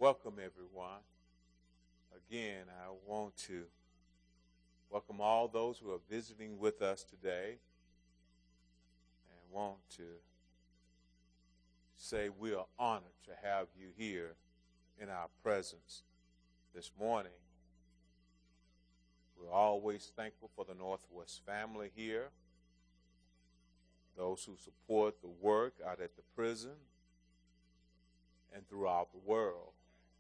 Welcome, everyone. Again, I want to welcome all those who are visiting with us today and want to say we are honored to have you here in our presence this morning. We're always thankful for the Northwest family here, those who support the work out at the prison and throughout the world.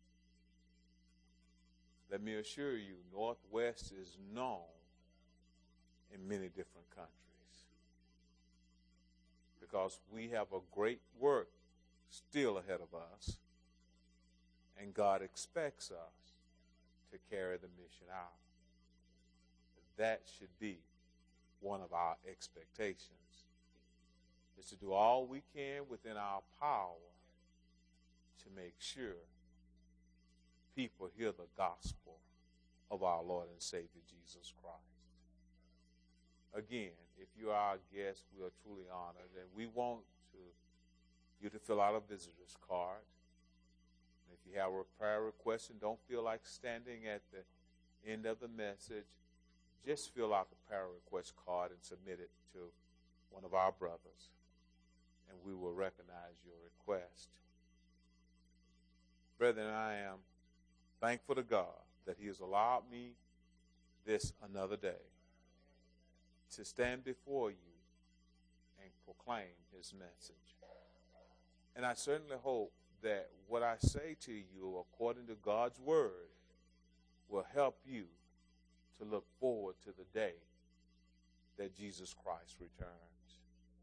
Let me assure you, Northwest is known in many different countries because we have a great work still ahead of us, and God expects us to carry the mission out. That should be one of our expectations, is to do all we can within our power to make sure people hear the gospel of our Lord and Savior Jesus Christ. Again, if you are our guest, we are truly honored, and we want you to fill out a visitor's card. And if you have a prayer request and don't feel like standing at the end of the message, just fill out the prayer request card and submit it to one of our brothers, and we will recognize your request. Brethren, I am thankful to God that He has allowed me this another day to stand before you and proclaim His message. And I certainly hope that what I say to you according to God's word will help you to look forward to the day that Jesus Christ returns.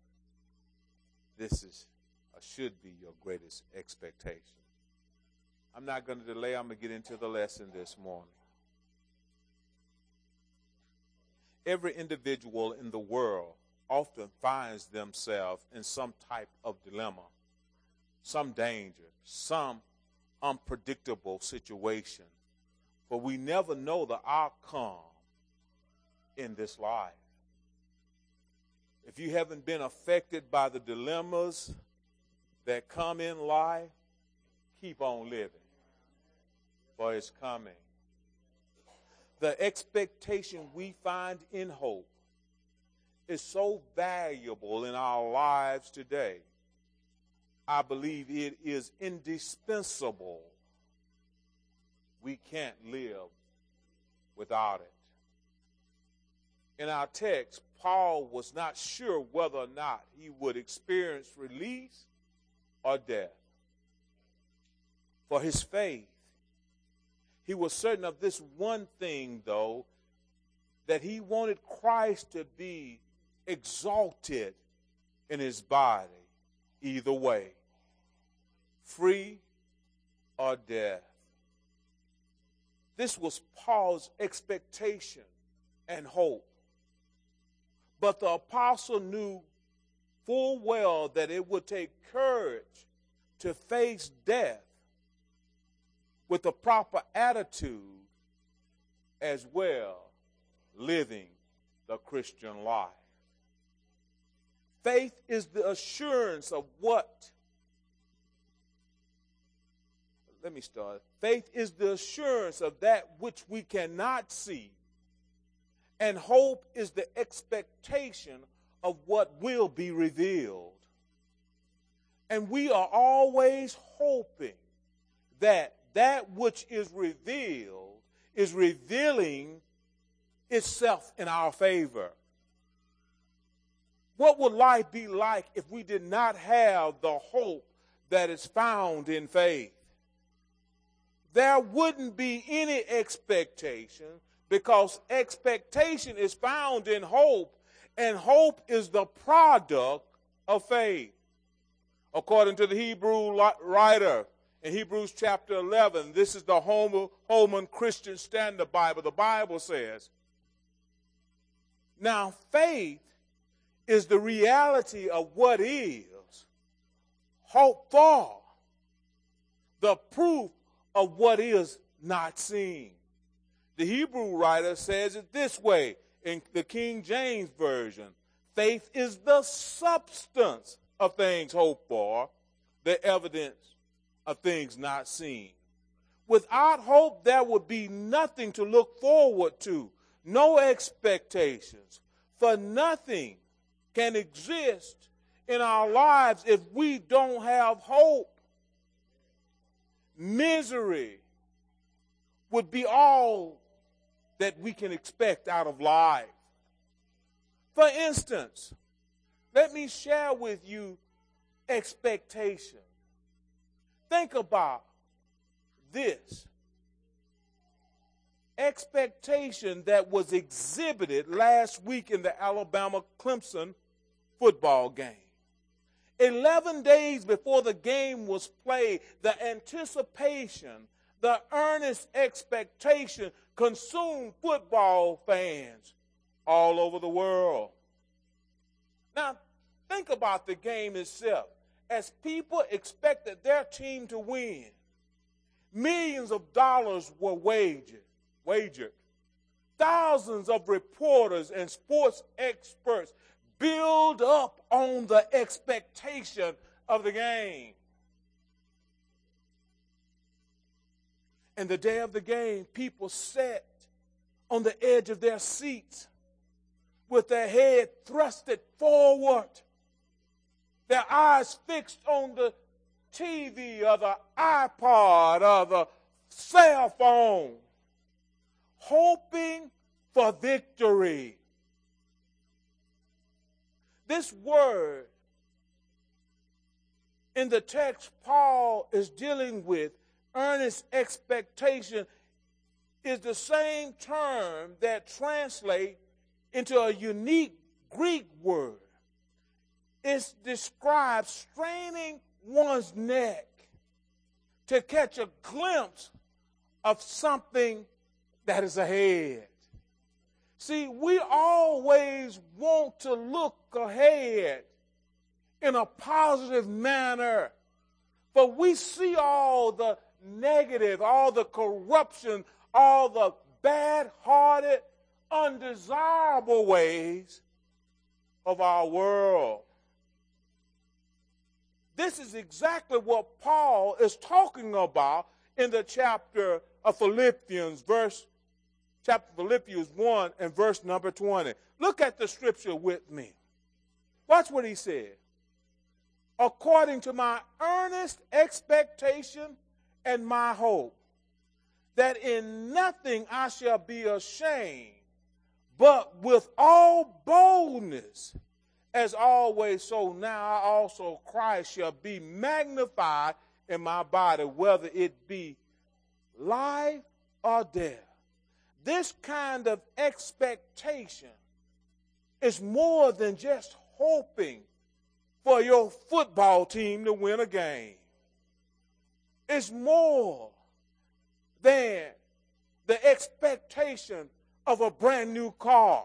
This should be your greatest expectation. I'm not going to delay. I'm going to get into the lesson this morning. Every individual in the world often finds themselves in some type of dilemma, some danger, some unpredictable situation. For we never know the outcome in this life. If you haven't been affected by the dilemmas that come in life, keep on living, for it's coming. The expectation we find in hope is so valuable in our lives today. I believe it is indispensable. We can't live without it. In our text, Paul was not sure whether or not he would experience release or death. For his faith, he was certain of this one thing, though, that he wanted Christ to be exalted in his body, either way, free or death. This was Paul's expectation and hope. But the apostle knew full well that it would take courage to face death with the proper attitude, as well living the Christian life. Faith is the assurance of what? Let me start. Faith is the assurance of that which we cannot see, and hope is the expectation of what will be revealed. And we are always hoping that which is revealed is revealing itself in our favor. What would life be like if we did not have the hope that is found in faith? There wouldn't be any expectation, because expectation is found in hope, and hope is the product of faith. According to the Hebrew writer in Hebrews chapter 11, this is the Holman Christian Standard Bible. The Bible says, now faith is the reality of what is, hope for, the proof of what is not seen. The Hebrew writer says it this way in the King James Version: faith is the substance of things hoped for, the evidence of things not seen. Without hope, there would be nothing to look forward to, no expectations. For nothing can exist in our lives if we don't have hope. Misery would be all that we can expect out of life. For instance, let me share with you expectation. Think about this. Expectation that was exhibited last week in the Alabama-Clemson football game. 11 days before the game was played, the anticipation, the earnest expectation consumed football fans all over the world. Now, think about the game itself. As people expected their team to win, millions of dollars were wagered. Thousands of reporters and sports experts build up on the expectation of the game. And the day of the game, people sat on the edge of their seats with their head thrusted forward, their eyes fixed on the TV or the iPod or the cell phone, hoping for victory. This word in the text Paul is dealing with, earnest expectation, is the same term that translates into a unique Greek word. It describes straining one's neck to catch a glimpse of something that is ahead. See, we always want to look ahead in a positive manner, but we see all the negative, all the corruption, all the bad-hearted, undesirable ways of our world. This is exactly what Paul is talking about in the chapter of Philippians, chapter Philippians 1 and verse number 20. Look at the scripture with me. Watch what he said. According to my earnest expectation and my hope, that in nothing I shall be ashamed, but with all boldness, as always, so now also Christ shall be magnified in my body, whether it be life or death. This kind of expectation is more than just hoping for your football team to win a game. It's more than the expectation of a brand new car,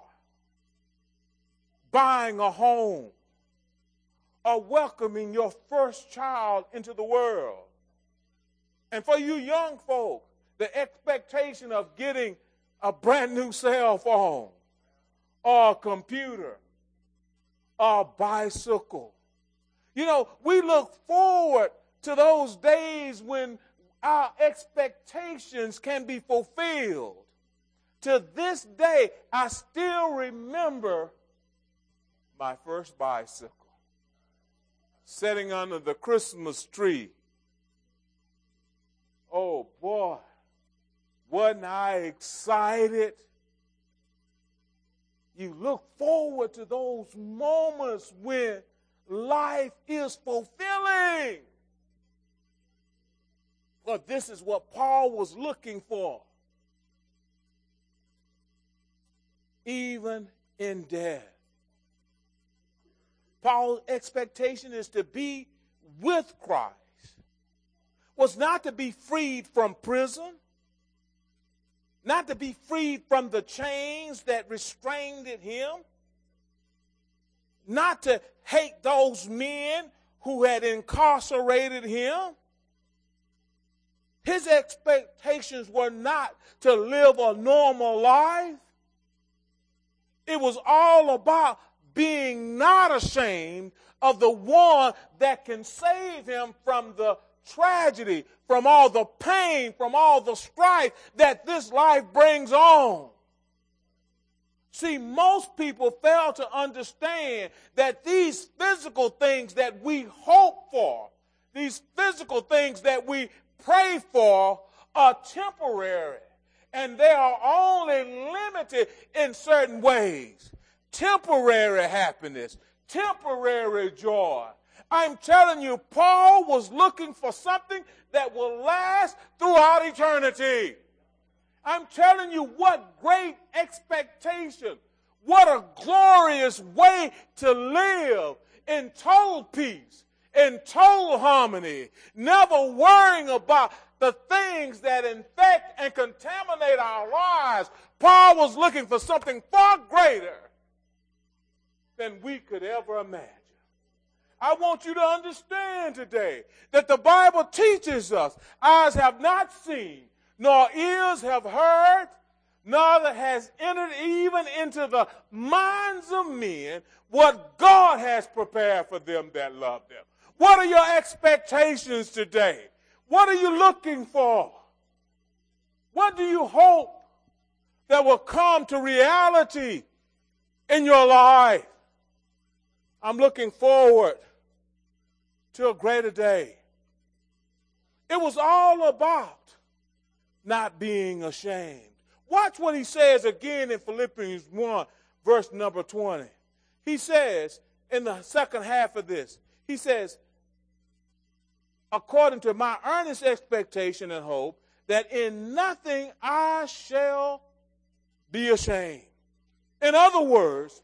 buying a home, or welcoming your first child into the world. And for you young folk, the expectation of getting a brand new cell phone, or a computer, or a bicycle. You know, we look forward to those days when our expectations can be fulfilled. To this day, I still remember my first bicycle, sitting under the Christmas tree. Oh boy, wasn't I excited? You look forward to those moments when life is fulfilling. But this is what Paul was looking for. Even in death. Paul's expectation is to be with Christ. Was not to be freed from prison, not to be freed from the chains that restrained him, not to hate those men who had incarcerated him. His expectations were not to live a normal life. It was all about being not ashamed of the one that can save him from the tragedy, from all the pain, from all the strife that this life brings on. See, most people fail to understand that these physical things that we hope for, these physical things that we pray for, are temporary. And they are only limited in certain ways. Temporary happiness, temporary joy. I'm telling you, Paul was looking for something that will last throughout eternity. I'm telling you, what great expectation, what a glorious way to live in total peace, in total harmony, never worrying about the things that infect and contaminate our lives. Paul was looking for something far greater than we could ever imagine. I want you to understand today that the Bible teaches us, eyes have not seen, nor ears have heard, neither has entered even into the minds of men what God has prepared for them that love them. What are your expectations today? What are you looking for? What do you hope that will come to reality in your life? I'm looking forward to a greater day. It was all about not being ashamed. Watch what he says again in Philippians 1, verse number 20. He says in the second half of this, he says, according to my earnest expectation and hope, that in nothing I shall be ashamed. In other words,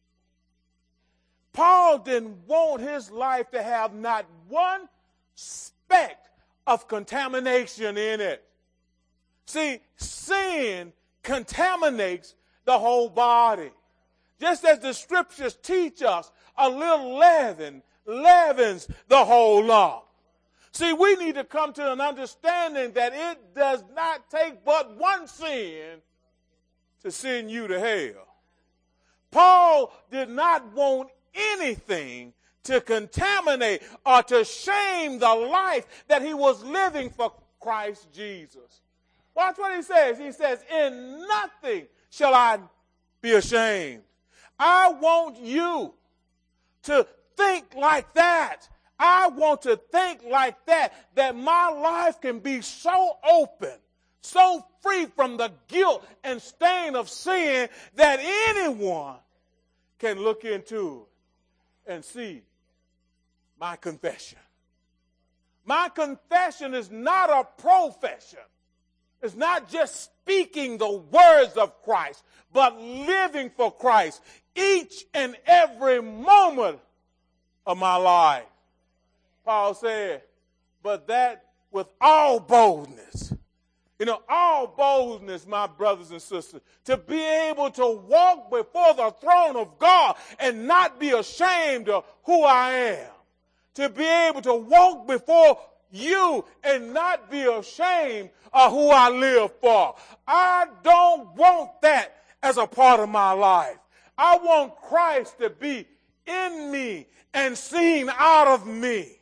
Paul didn't want his life to have not one speck of contamination in it. See, sin contaminates the whole body. Just as the scriptures teach us, a little leaven leavens the whole lump. See, we need to come to an understanding that it does not take but one sin to send you to hell. Paul did not want anything to contaminate or to shame the life that he was living for Christ Jesus. Watch what he says. He says, in nothing shall I be ashamed. I want you to think like that. I want to think like that my life can be so open, so free from the guilt and stain of sin that anyone can look into and see my confession. My confession is not a profession. It's not just speaking the words of Christ, but living for Christ each and every moment of my life. Paul said, but that with all boldness. You know, all boldness, my brothers and sisters, to be able to walk before the throne of God and not be ashamed of who I am. To be able to walk before you and not be ashamed of who I live for. I don't want that as a part of my life. I want Christ to be in me and seen out of me.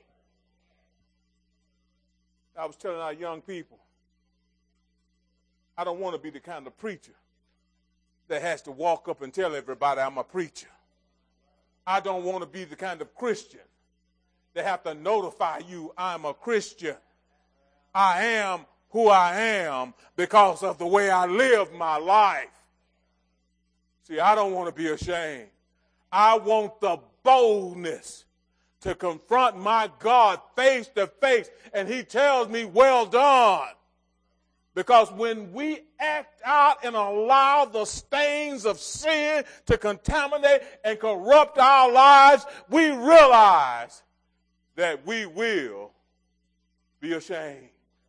I was telling our young people, I don't want to be the kind of preacher that has to walk up and tell everybody I'm a preacher. I don't want to be the kind of Christian that have to notify you I'm a Christian. I am who I am because of the way I live my life. See, I don't want to be ashamed. I want the boldness to confront my God face to face, and he tells me, well done. Because when we act out and allow the stains of sin to contaminate and corrupt our lives, we realize that we will be ashamed.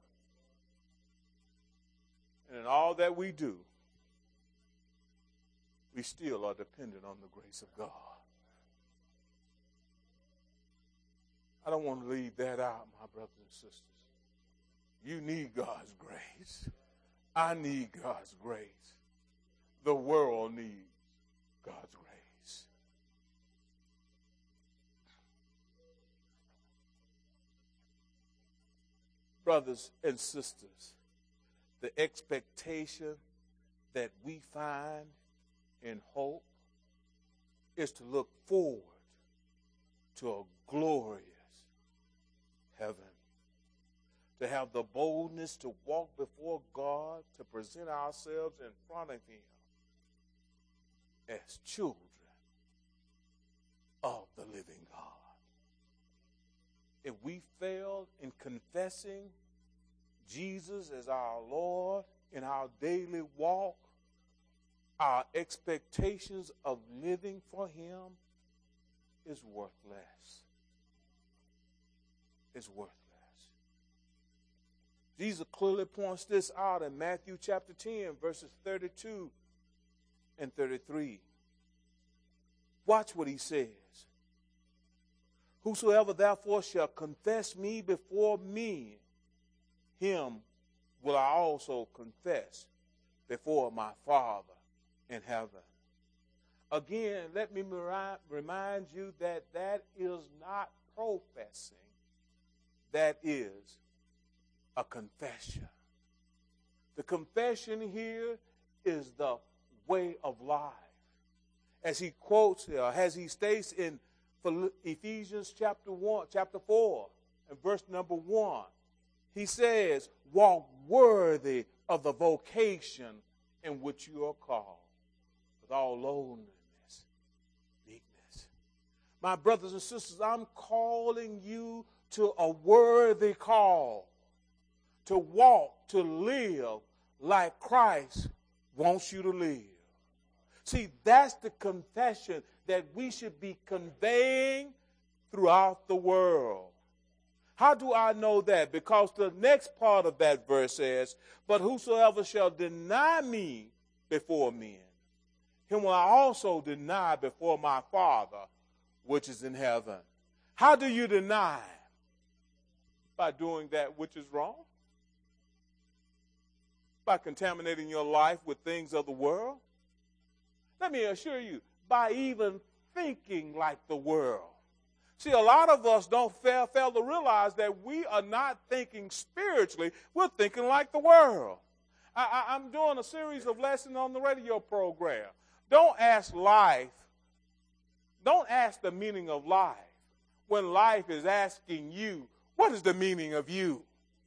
And in all that we do, we still are dependent on the grace of God. I don't want to leave that out, my brothers and sisters. You need God's grace. I need God's grace. The world needs God's grace. Brothers and sisters, the expectation that we find in hope is to look forward to a glorious heaven, to have the boldness to walk before God, to present ourselves in front of him as children of the living God. If we fail in confessing Jesus as our Lord in our daily walk, our expectations of living for him is worthless. It's worthless. Jesus clearly points this out in Matthew chapter 10, verses 32 and 33. Watch what he says. Whosoever therefore shall confess me before men, him will I also confess before my Father in heaven. Again, let me remind you that that is not professing. That is a confession. The confession here is the way of life. As he quotes here, as he states in Ephesians chapter 4, and verse number 1, he says, walk worthy of the vocation in which you are called, with all lowliness, meekness. My brothers and sisters, I'm calling you to a worthy call, to walk, to live like Christ wants you to live. See, that's the confession that we should be conveying throughout the world. How do I know that? Because the next part of that verse says, but whosoever shall deny me before men, him will I also deny before my Father which is in heaven. How do you deny? By doing that which is wrong? By contaminating your life with things of the world? Let me assure you, by even thinking like the world. See, a lot of us don't fail to realize that we are not thinking spiritually. We're thinking like the world. I'm doing a series of lessons on the radio program. Don't ask the meaning of life when life is asking you, what is the meaning of you?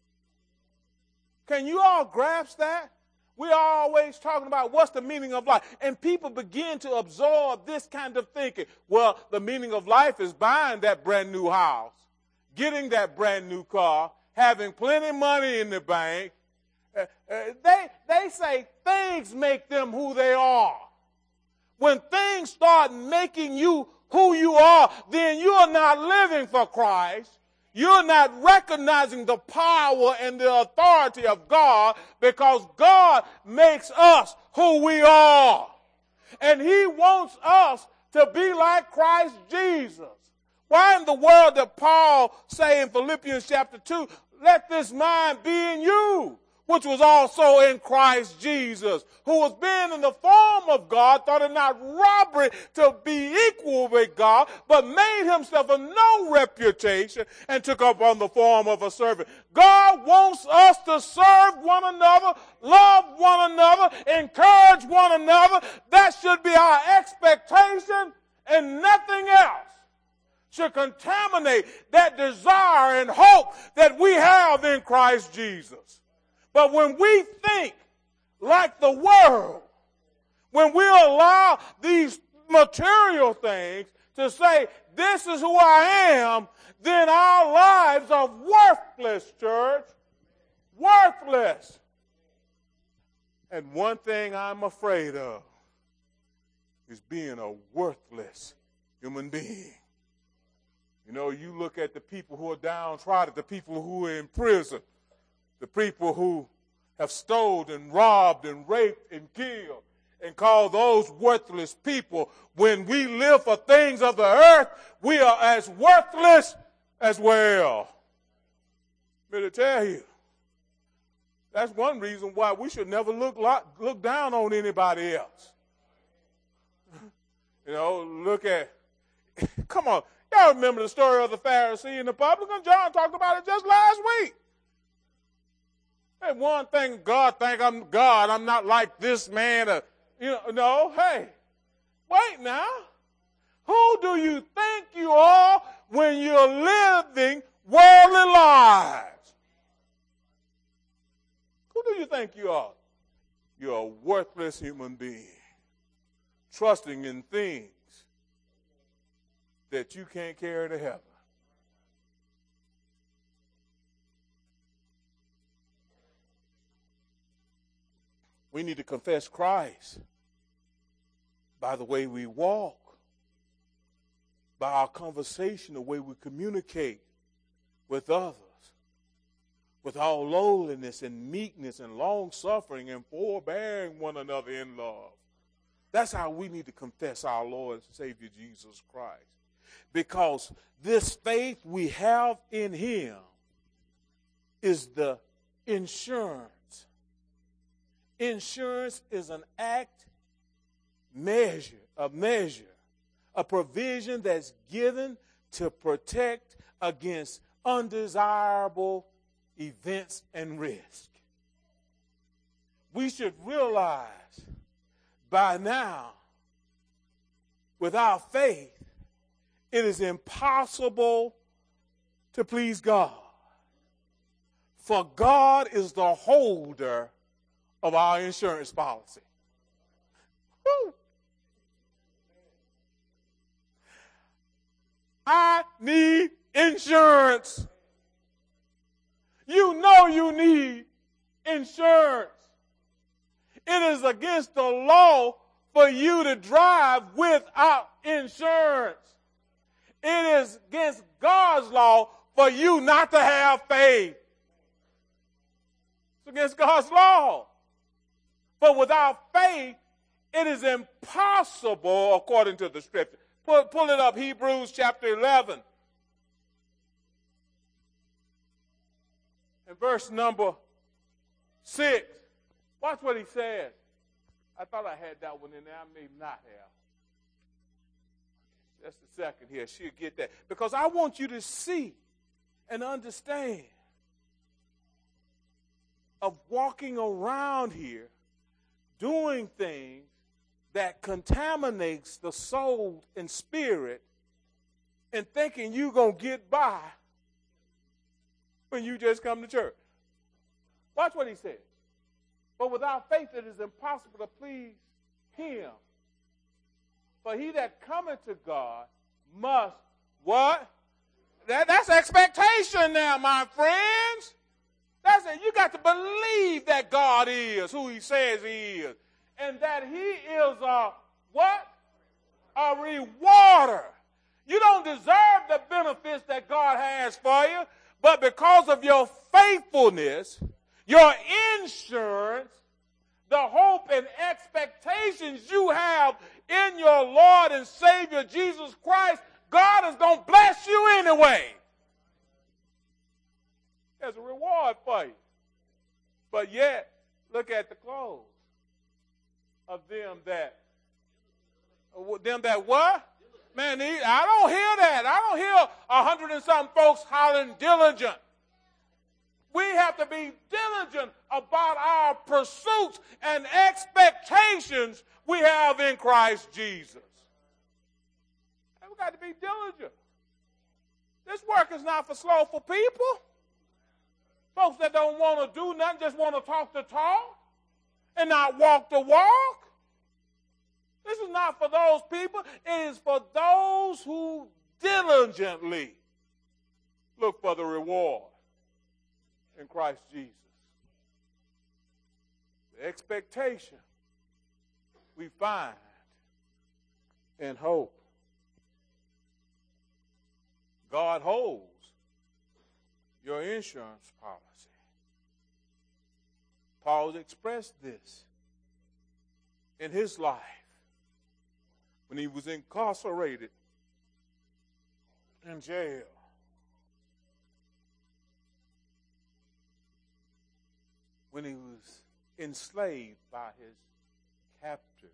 Can you all grasp that? We are always talking about what's the meaning of life. And people begin to absorb this kind of thinking. Well, the meaning of life is buying that brand new house, getting that brand new car, having plenty of money in the bank. They say things make them who they are. When things start making you who you are, then you are not living for Christ. You're not recognizing the power and the authority of God, because God makes us who we are. And he wants us to be like Christ Jesus. Why in the world did Paul say in Philippians chapter 2, let this mind be in you, which was also in Christ Jesus, who was being in the form of God, thought it not robbery to be equal with God, but made himself of no reputation and took up on the form of a servant. God wants us to serve one another, love one another, encourage one another. That should be our expectation, and nothing else should contaminate that desire and hope that we have in Christ Jesus. But when we think like the world, when we allow these material things to say, this is who I am, then our lives are worthless, church. Worthless. And one thing I'm afraid of is being a worthless human being. You know, you look at the people who are downtrodden, the people who are in prison, the people who have stolen and robbed and raped and killed, and call those worthless people. When we live for things of the earth, we are as worthless as well. I'm here to tell you, that's one reason why we should never look down on anybody else. You know, look at, come on, y'all remember the story of the Pharisee and the publican? John talked about it just last week. Hey, one thing, God think I'm God. I'm not like this man. No, hey, wait now. Who do you think you are when you're living worldly lives? Who do you think you are? You're a worthless human being, trusting in things that you can't carry to heaven. We need to confess Christ by the way we walk, by our conversation, the way we communicate with others, with all lowliness and meekness and long-suffering and forbearing one another in love. That's how we need to confess our Lord and Savior Jesus Christ. Because this faith we have in him is the insurance. Insurance is an act, a provision that's given to protect against undesirable events and risk. We should realize by now, without faith, it is impossible to please God. For God is the holder of our insurance policy. Woo. I need insurance. You know you need insurance. It is against the law for you to drive without insurance. It is against God's law for you not to have faith. It's against God's law. But without faith, it is impossible, according to the scripture. Pull it up, Hebrews chapter 11. And verse number 6. Watch what he says. I thought I had that one in there. I may not have. That's the second here. She'll get that. Because I want you to see and understand of walking around here doing things that contaminates the soul and spirit and thinking you're going to get by when you just come to church. Watch what he says. But without faith it is impossible to please him. For he that cometh to God must, what? That's expectation now, my friends. That's it. You got to believe that God is who he says he is. And that he is a what? A rewarder. You don't deserve the benefits that God has for you, but because of your faithfulness, your insurance, the hope and expectations you have in your Lord and Savior Jesus Christ, God is going to bless you anyway. There's a reward for you. But yet, look at the close of them that what? Man, I don't hear that. I don't hear 100 and something folks hollering diligent. We have to be diligent about our pursuits and expectations we have in Christ Jesus. And we got to be diligent. This work is not for slothful people. Folks that don't want to do nothing, just want to talk the talk and not walk the walk. This is not for those people. It is for those who diligently look for the reward in Christ Jesus. The expectation we find in hope. God holds your insurance policy. Paul expressed this in his life when he was incarcerated in jail. When he was enslaved by his captors.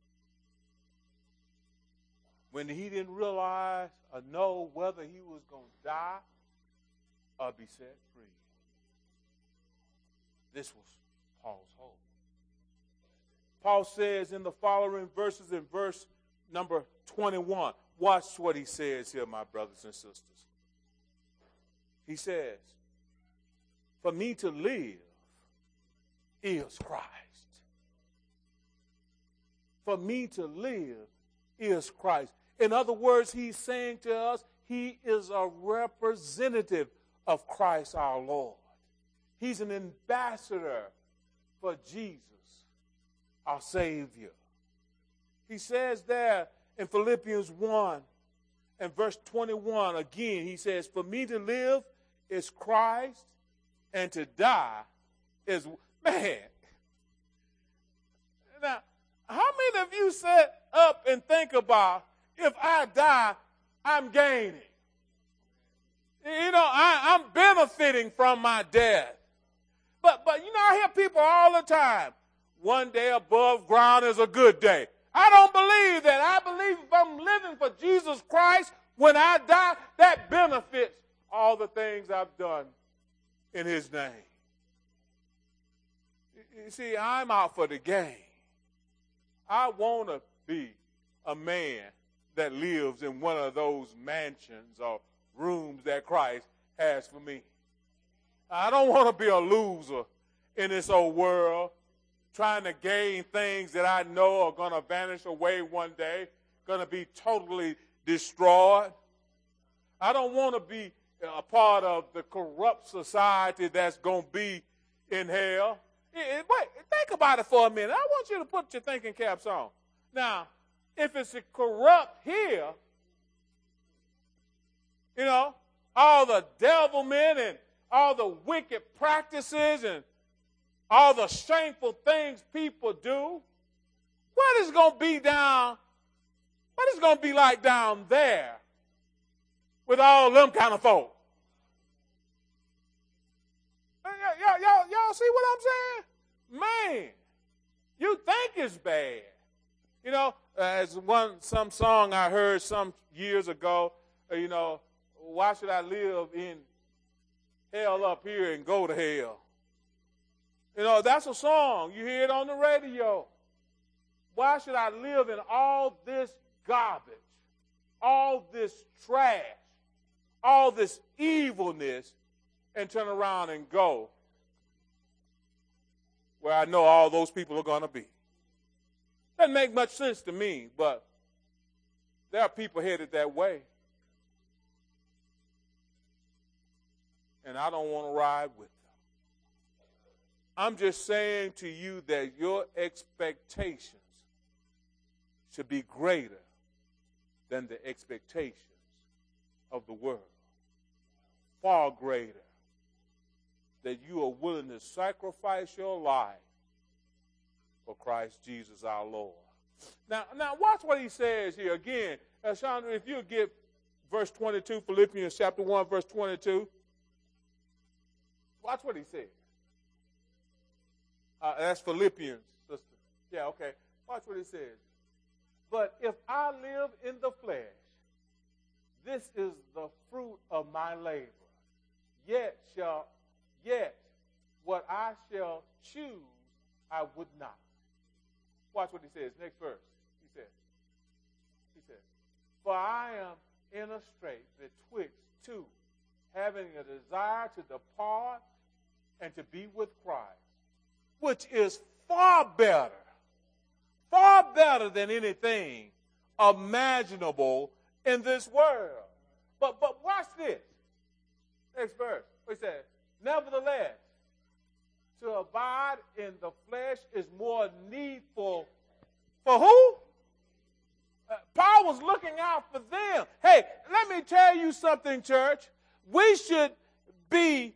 When he didn't realize or know whether he was going to die or be set free. This was Paul's hope. Paul says in the following verses, in verse number 21, watch what he says here, my brothers and sisters. He says, for me to live is Christ. For me to live is Christ. In other words, he's saying to us, he is a representative of Christ our Lord. He's an ambassador for Jesus, our Savior. He says there in Philippians 1 and verse 21, again, he says, for me to live is Christ, and to die is, man. Now, how many of you sit up and think about, if I die, I'm gaining? You know, I'm benefiting from my death. But you know, I hear people all the time, one day above ground is a good day. I don't believe that. I believe if I'm living for Jesus Christ, when I die, that benefits all the things I've done in his name. You see, I'm out for the game. I want to be a man that lives in one of those mansions or rooms that Christ has for me. I don't want to be a loser in this old world, trying to gain things that I know are going to vanish away one day, going to be totally destroyed. I don't want to be a part of the corrupt society that's going to be in hell. Wait, think about it for a minute. I want you to put your thinking caps on. Now, if it's corrupt here, you know, all the devilment and all the wicked practices and all the shameful things people do, what is going to be down, what is going to be like down there with all them kind of folk? Y'all see what I'm saying? Man, you think it's bad. You know, as some song I heard some years ago, you know, why should I live in hell up here and go to hell? You know, that's a song. You hear it on the radio. Why should I live in all this garbage, all this trash, all this evilness, and turn around and go where I know all those people are going to be? Doesn't make much sense to me, but there are people headed that way. And I don't want to ride with them. I'm just saying to you that your expectations should be greater than the expectations of the world. Far greater. That you are willing to sacrifice your life for Christ Jesus our Lord. Now watch what he says here. Again, Chandra, if you'll get verse 22, Philippians chapter 1, verse 22. Watch what he says. That's Philippians, sister. Yeah, okay. Watch what he says. But if I live in the flesh, this is the fruit of my labor. Yet what I shall choose, I would not. Watch what he says. Next verse. He says, for I am in a strait betwixt two, having a desire to depart and to be with Christ, which is far better than anything imaginable in this world. But watch this. Next verse. He says, nevertheless, to abide in the flesh is more needful for who? Paul was looking out for them. Hey, let me tell you something, church. We should be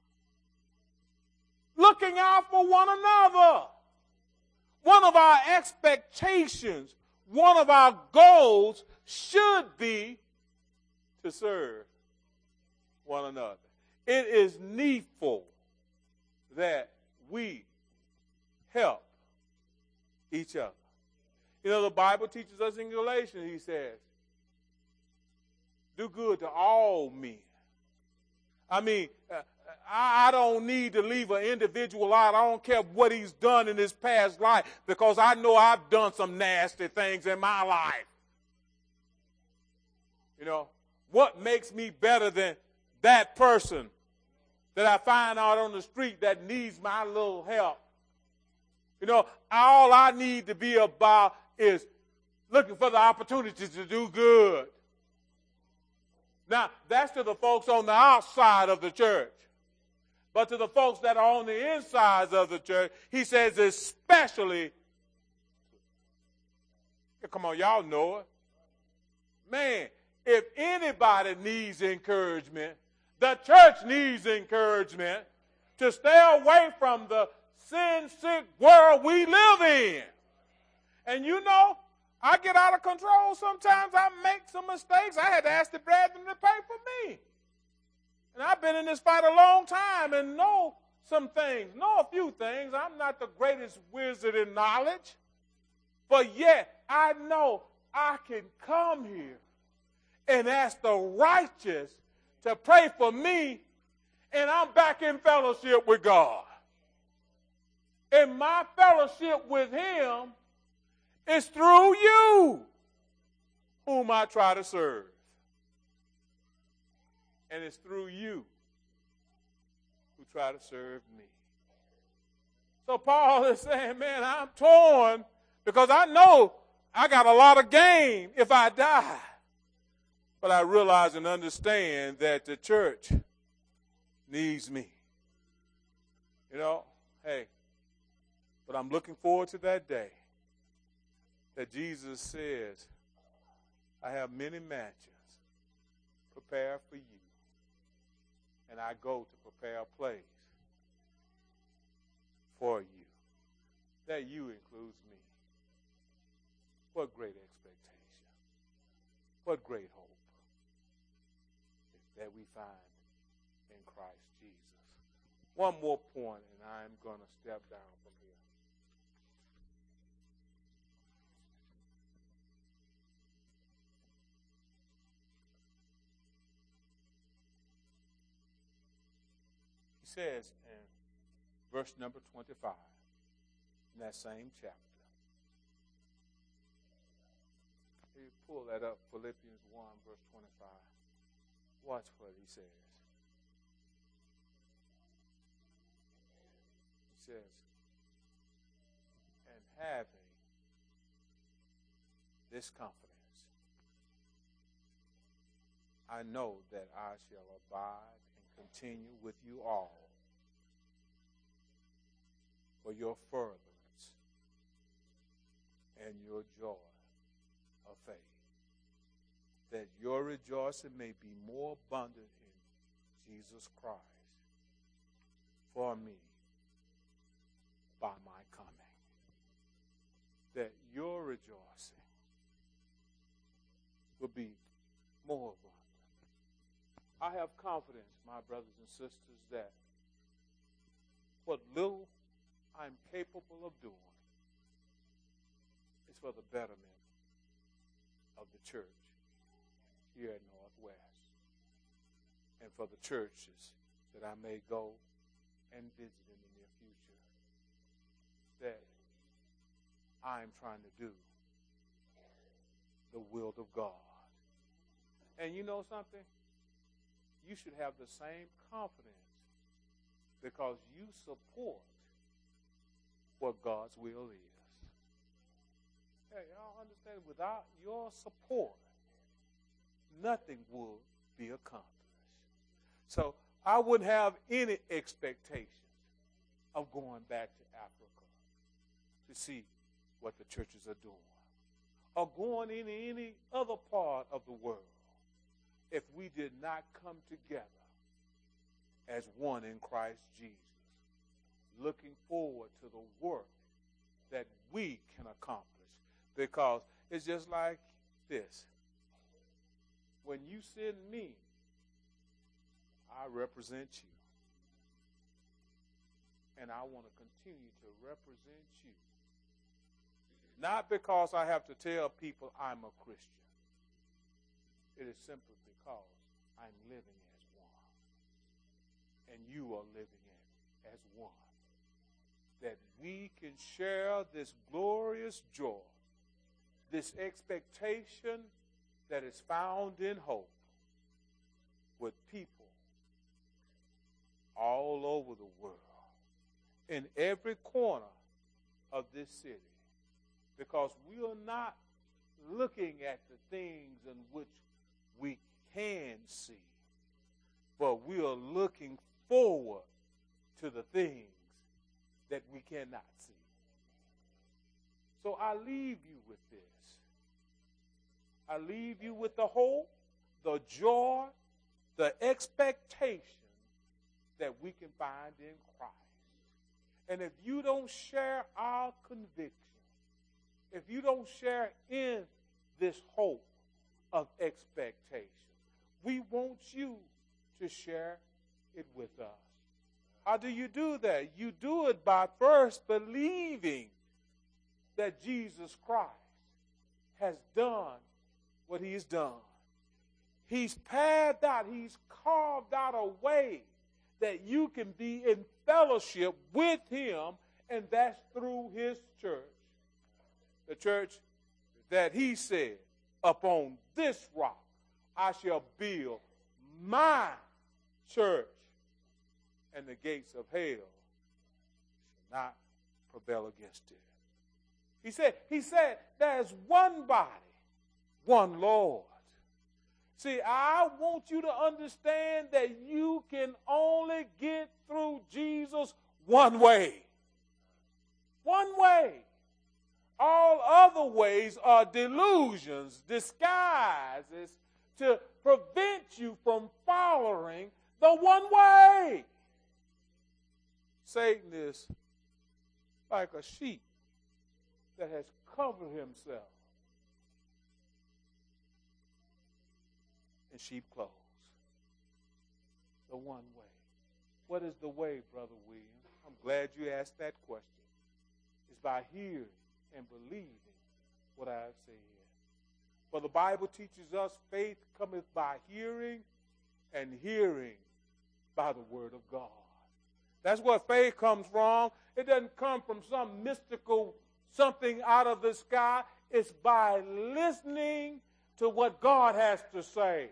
looking out for one another. One of our expectations, one of our goals should be to serve one another. It is needful that we help each other. You know, the Bible teaches us in Galatians, he says, do good to all men. I mean, I don't need to leave an individual out. I don't care what he's done in his past life because I know I've done some nasty things in my life. You know, what makes me better than that person that I find out on the street that needs my little help? You know, all I need to be about is looking for the opportunities to do good. Now, that's to the folks on the outside of the church. But to the folks that are on the insides of the church, he says especially, come on, y'all know it. Man, if anybody needs encouragement, the church needs encouragement to stay away from the sin-sick world we live in. And you know, I get out of control sometimes. I make some mistakes. I had to ask the brethren to pray for me. And I've been in this fight a long time and know some things, know a few things. I'm not the greatest wizard in knowledge, but yet I know I can come here and ask the righteous to pray for me, and I'm back in fellowship with God. And my fellowship with him is through you, whom I try to serve. And it's through you who try to serve me. So Paul is saying, man, I'm torn because I know I got a lot of gain if I die. But I realize and understand that the church needs me. You know, hey, but I'm looking forward to that day that Jesus says, I have many mansions prepared for you. And I go to prepare a place for you. That you includes me. What great expectation. What great hope that we find in Christ Jesus. One more point, and I'm going to step down from here. He says in verse number 25, in that same chapter. You pull that up, Philippians 1, verse 25. Watch what he says. He says, and having this confidence, I know that I shall abide and continue with you all for your furtherance and your joy of faith, that your rejoicing may be more abundant in Jesus Christ for me by my coming. That your rejoicing will be more abundant. I have confidence, my brothers and sisters, that what little I'm capable of doing is for the betterment of the church here at Northwest, and for the churches that I may go and visit in the near future, that I'm trying to do the will of God. And you know something? You should have the same confidence because you support what God's will is. Hey, y'all understand? Without your support, nothing would be accomplished. So I wouldn't have any expectations of going back to Africa to see what the churches are doing, or going in any other part of the world if we did not come together as one in Christ Jesus, looking forward to the work that we can accomplish. Because it's just like this. When you send me, I represent you. And I want to continue to represent you. Not because I have to tell people I'm a Christian. It is simply because I'm living as one. and you are living in as one. That we can share this glorious joy, this expectation that is found in hope with people all over the world, in every corner of this city, because we are not looking at the things in which we can see, but we are looking forward to the things that we cannot see. So I leave you with this. I leave you with the hope, the joy, the expectation that we can find in Christ. And if you don't share our conviction, if you don't share in this hope of expectation, we want you to share it with us. How do you do that? You do it by first believing that Jesus Christ has done what he's done. He's paved out, he's carved out a way that you can be in fellowship with him, and that's through his church. The church that he said, upon this rock I shall build my church, and the gates of hell shall not prevail against it. He said there's one body, one Lord. See, I want you to understand that you can only get through Jesus one way. One way. All other ways are delusions, disguises to prevent you from following the one way. Satan is like a sheep that has covered himself in sheep clothes. The one way. What is the way, Brother William? I'm glad you asked that question. It's by hearing and believing what I have said. For the Bible teaches us faith cometh by hearing, and hearing by the word of God. That's where faith comes from. It doesn't come from some mystical something out of the sky. It's by listening to what God has to say.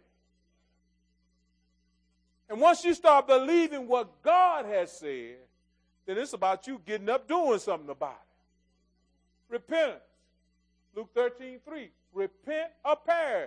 And once you start believing what God has said, then it's about you getting up doing something about it. Repentance. Luke 13:3. Repent or perish.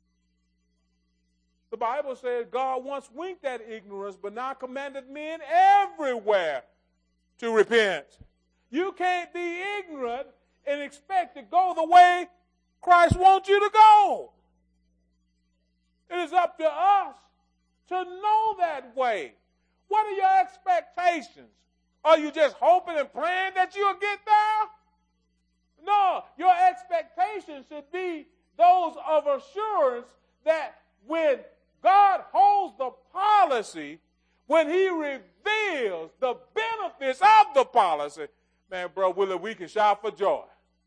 The Bible says God once winked at ignorance, but now commanded men everywhere to repent. You can't be ignorant and expect to go the way Christ wants you to go. It is up to us to know that way. What are your expectations? Are you just hoping and praying that you'll get there? No, your expectations should be those of assurance that when God holds the policy, when he reveals the benefits of the policy, man, bro, we can shout for joy.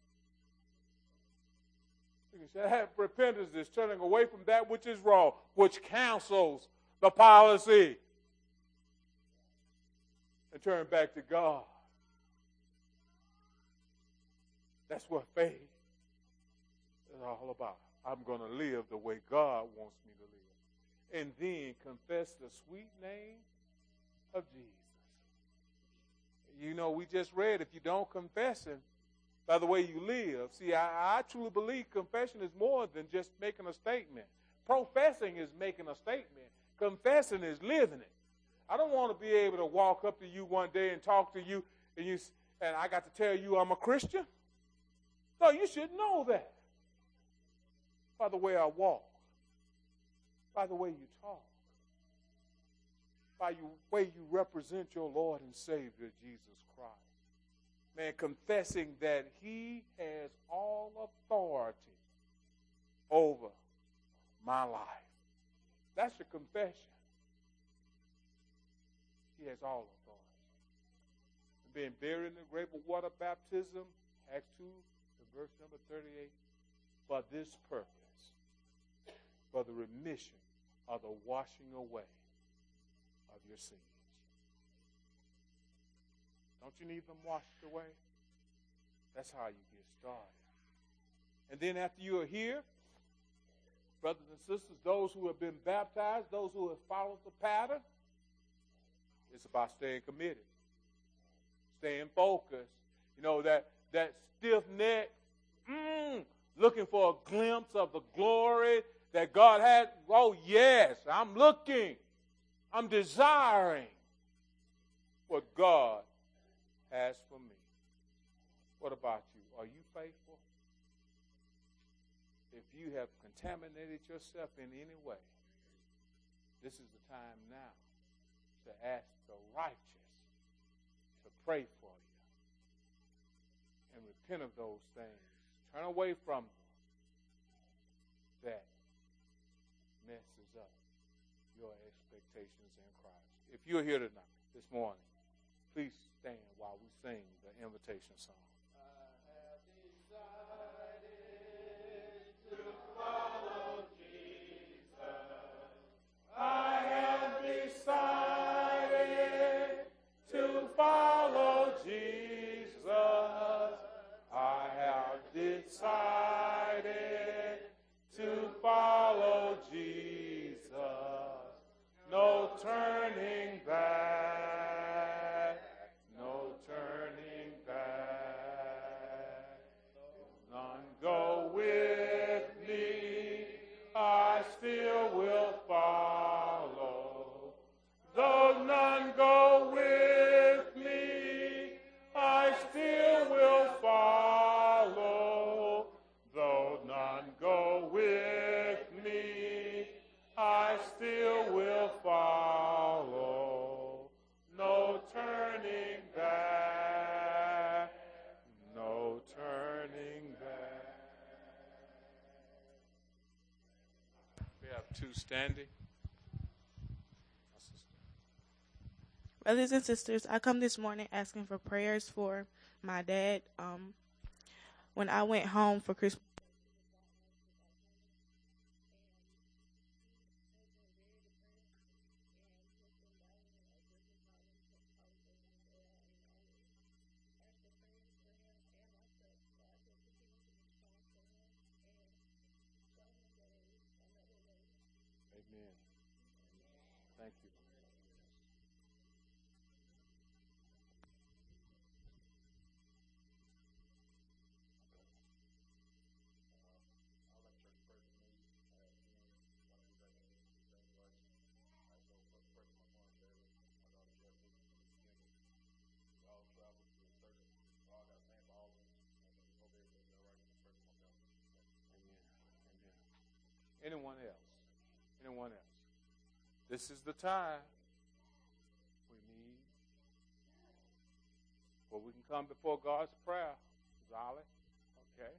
We can shout. Repentance is turning away from that which is wrong, which cancels the policy, and turn back to God. That's what faith is all about. I'm going to live the way God wants me to live. And then confess the sweet name of Jesus. You know, we just read, if you don't confess him by the way you live. See, I truly believe confession is more than just making a statement. Professing is making a statement. Confessing is living it. I don't want to be able to walk up to you one day and talk to you, and I got to tell you I'm a Christian. No, you should know that by the way I walk, by the way you talk, by the way you represent your Lord and Savior, Jesus Christ. Man, confessing that he has all authority over my life. That's your confession. He has all authority. Being buried in the grave of water baptism, Acts 2, verse number 38, for this purpose, for the remission of the washing away of your sins. Don't you need them washed away? That's how you get started. And then after you are here, brothers and sisters, those who have been baptized, those who have followed the pattern, it's about staying committed, staying focused. You know, that stiff neck, looking for a glimpse of the glory that God had. Oh, yes, I'm looking. I'm desiring what God has for me. What about you? Are you faithful? If you have contaminated yourself in any way, this is the time now to ask the righteous to pray for you and repent of those things. Turn away from them. That messes up your expectations in Christ. If you're here tonight, this morning, please stand while we sing the invitation song. I have decided to follow Jesus. I have decided to follow Jesus. No turning back. No turning back. None go with me. I still will follow. Though none go with me, I still will follow. Though none go with me, I still will follow. No turning back, no turning back. We have two standing. Brothers and sisters, I come this morning asking for prayers for my dad. When I went home for Christmas, Amen. Thank you. Anyone else? Anyone else? This is the time we need where we can come before God's prayer. Zolly? Okay.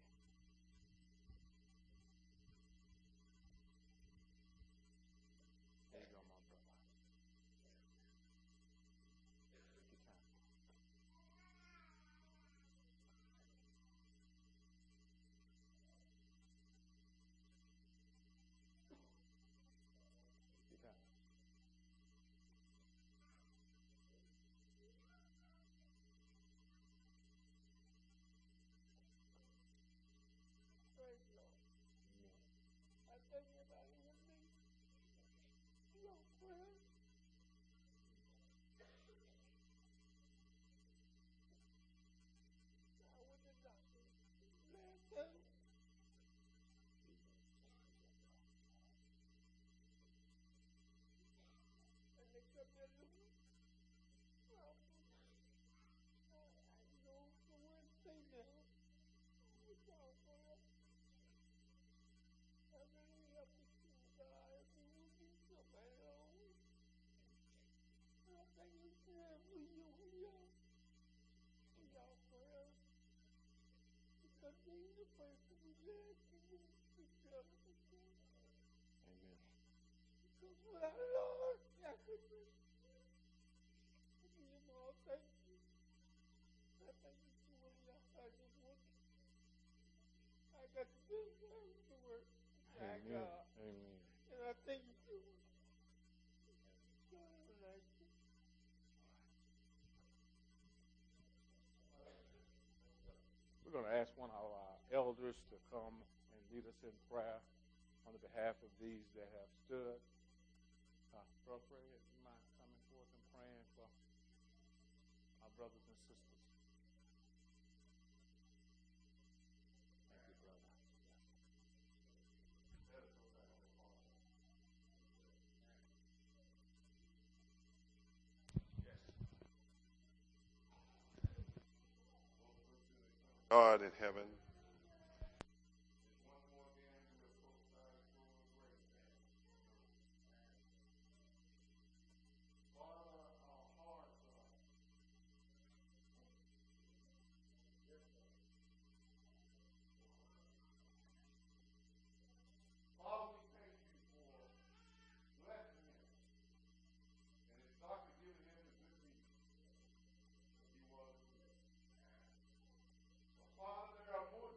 There you go, my brother. Take your time. Take your time. Amen. Amen. And I thank you. We're going to ask one of our elders to come and lead us in prayer on the behalf of these that have stood. Brother Fred, you mind coming forth and praying for our brothers and sisters? Thank you, brother. God in heaven, Father, there are more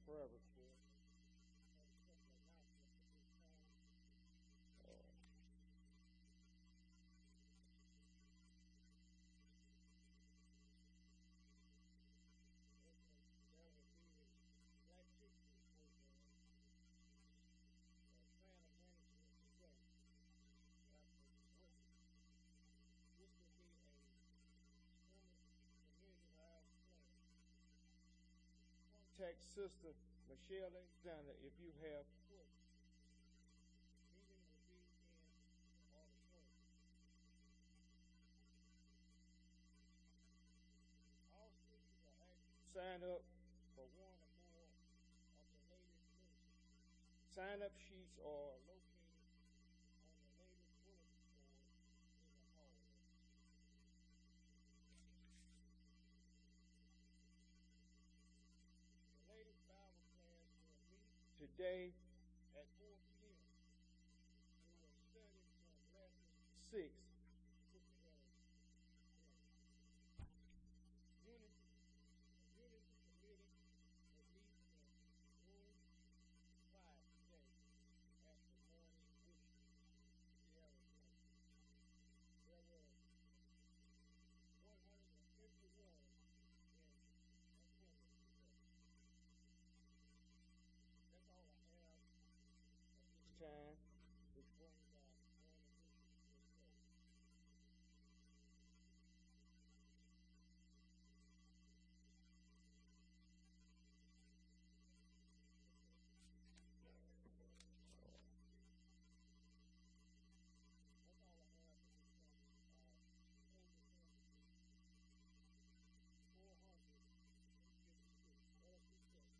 prayer request. Contact Sister Michelle Alexander if you have questions. Meeting will be in auditorium. All speakers are actually sign up for one or more of the latest ministries. Sign-up sheets are located on the latest bulletin board in the hallway. The latest Bible class will meet today at 4 p.m. We will study from lesson 6. Unity Committee will meet in room 5 today after morning worship. There were 151 in attendance today. That's all I have at this time, which brings our morning worship to a close. That's all I have at this time. 456.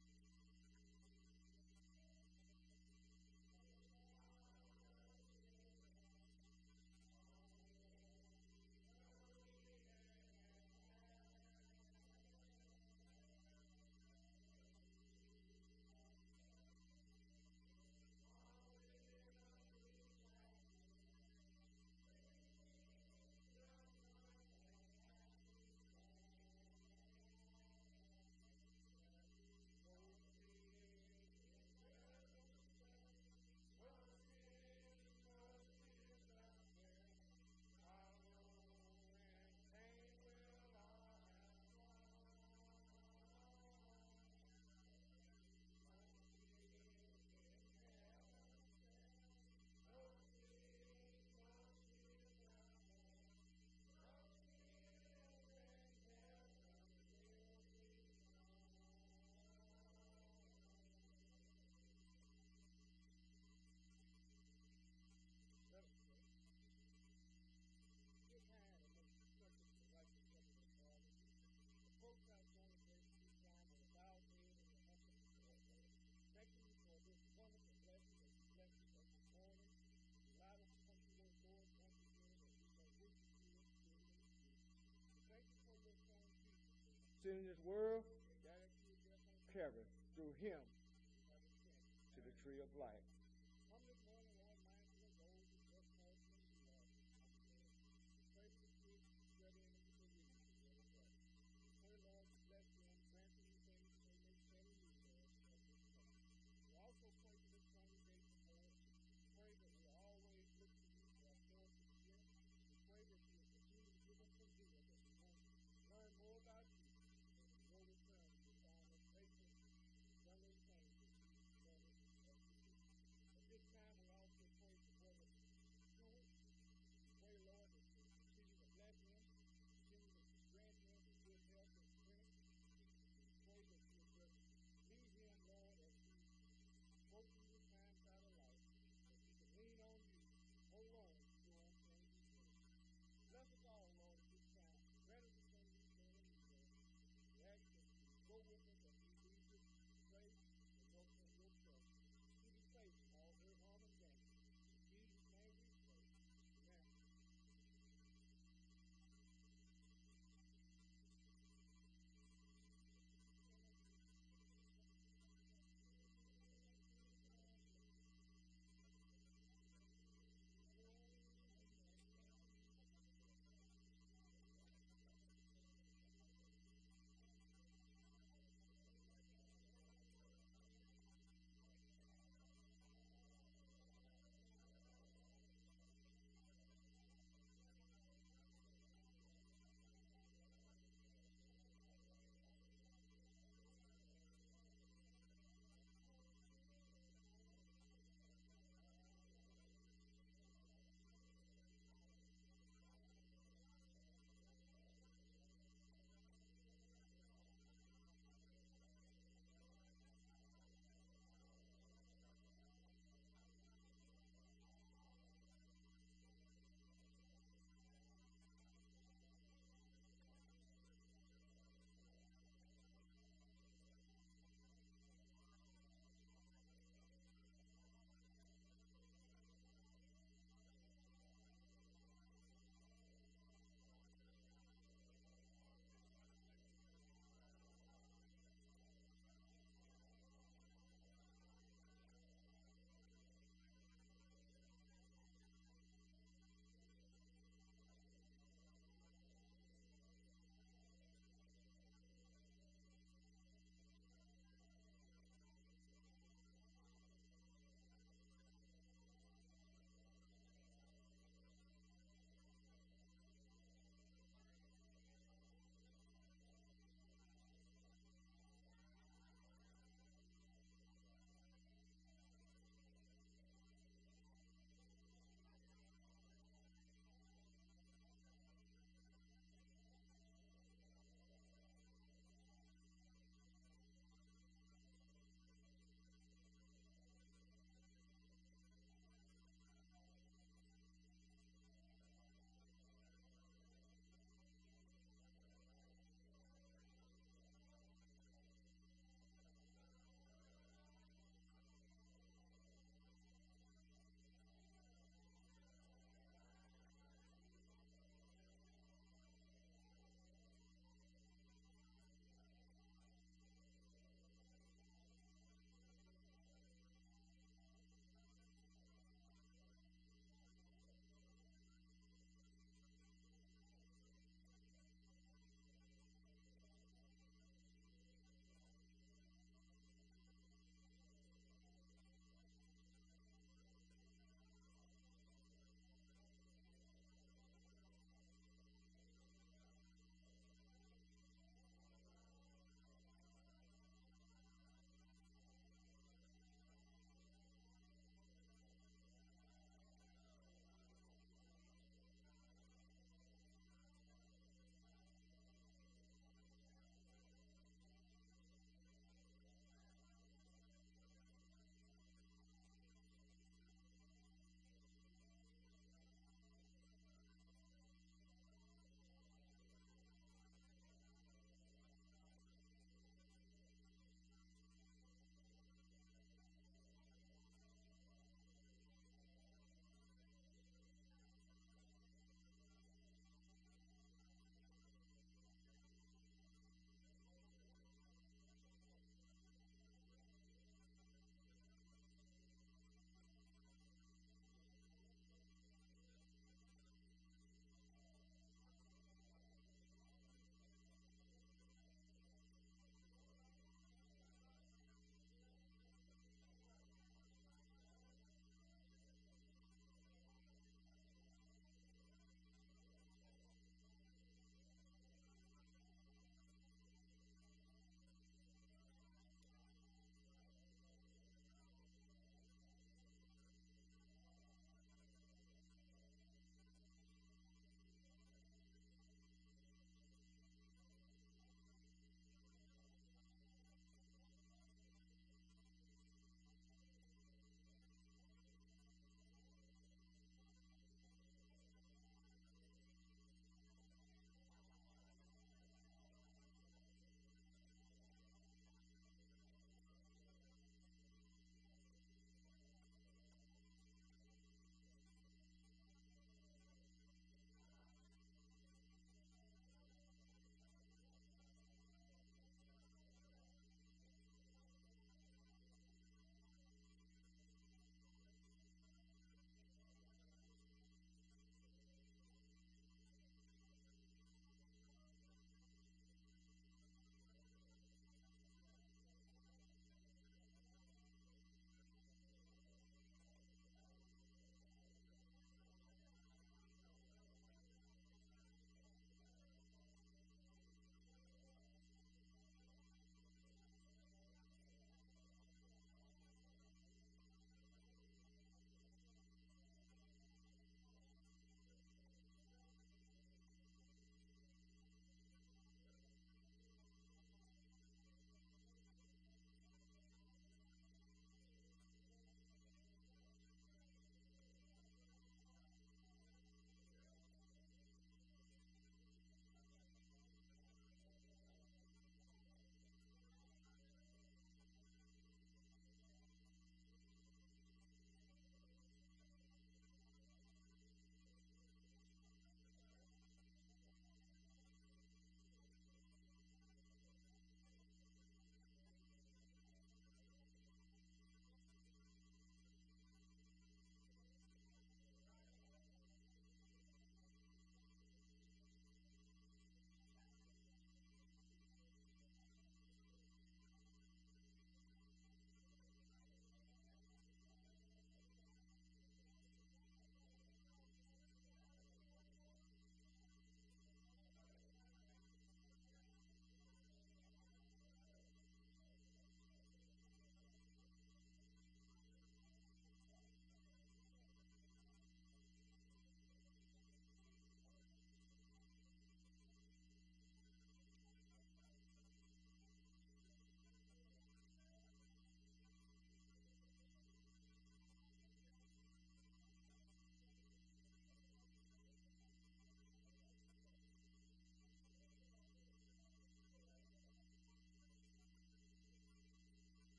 Thank you for this wonderful blessing that you blessed us this morning. Allow us to come to your doors once again that we may worship you in spirit and in truth. Thank you for your son Jesus. In this world, that you death on Calvary, through him we have ascended to the tree of life.